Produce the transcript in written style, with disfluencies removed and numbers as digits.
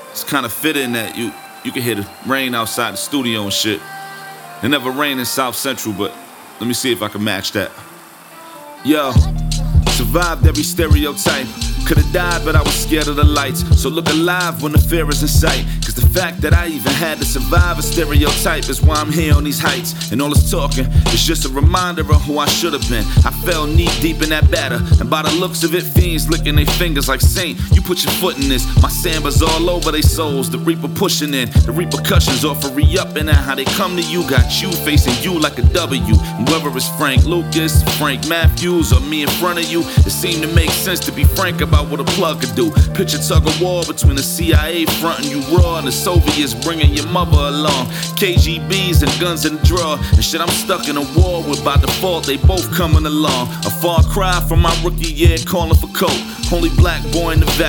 It's kind of fitting that you can hear the rain outside the studio and shit. It never rained in South Central, but let me see if I can match that. Yo, survived every stereotype. Could've died, but I was scared of the lights. So look alive when the fear is in sight. Cause the fact that I even had to survive a stereotype is why I'm here on these heights. And all this talking is just a reminder of who I should've been. I fell knee deep in that batter, and by the looks of it, fiends licking their fingers like Saint, you put your foot in this. My sambas all over they souls, the reaper pushing in. The repercussions offer re-upping at how they come to you. Got you facing you like a W. And whether it's Frank Lucas, Frank Matthews, or me in front of you, it seemed to make sense to be frank about what a plug could do. Picture tug of war between the CIA fronting you raw and the Soviets bringing your mother along. KGBs and guns in the drawer and shit. I'm stuck in a war with by default they both coming along. A far cry from my rookie year calling for coke. Only black boy in the